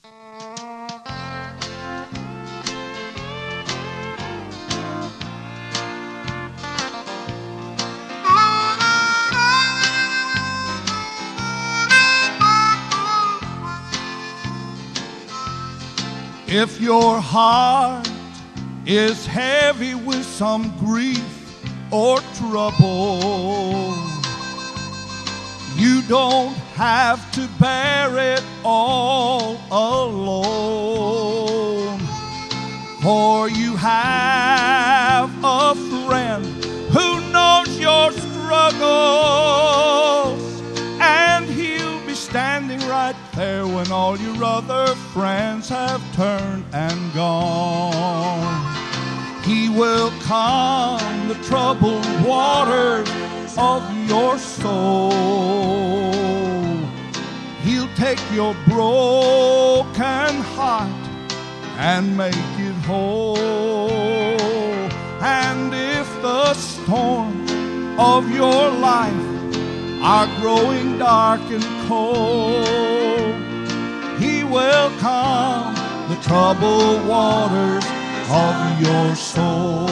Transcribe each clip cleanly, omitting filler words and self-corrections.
If your heart is heavy with some grief or trouble, you don't have to bear it all alone, for you have a friend who knows your struggles, and he'll be standing right there when all your other friends have turned and gone. He will calm the troubled waters of your soul. He'll take your broken heart and make it whole. And if the storms of your life are growing dark and cold, He will calm the troubled waters of your soul.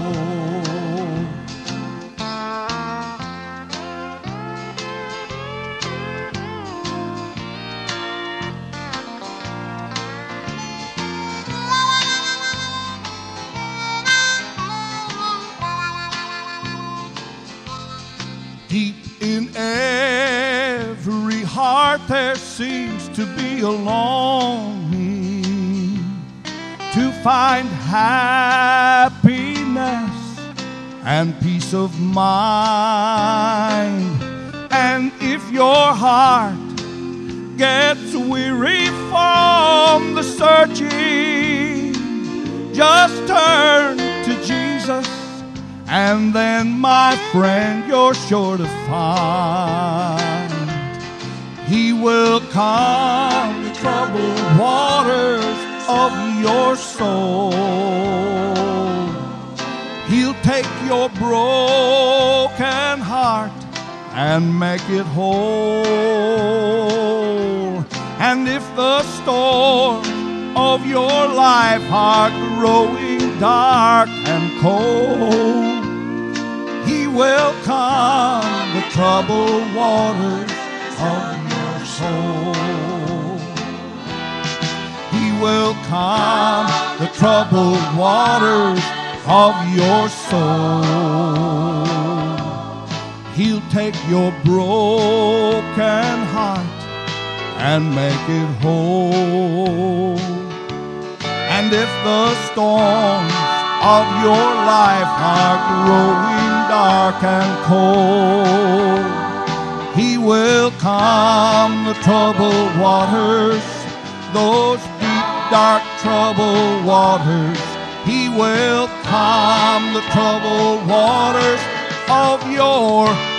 Deep in every heart there seems to be a longing to find happiness and peace of mind. And if your heart gets weary from the searching, just turn to Jesus, and then, my friend, you're sure to find He will calm the troubled waters of your soul. He'll take your broken heart and make it whole. And if the storms of your life are growing dark and cold, He will calm the troubled waters of your soul. He will calm the troubled waters of your soul. He'll take your broken heart and make it whole. And if the storms of your life are growing dark and cold, He will calm the troubled waters, those deep, dark, troubled waters. He will calm the troubled waters of your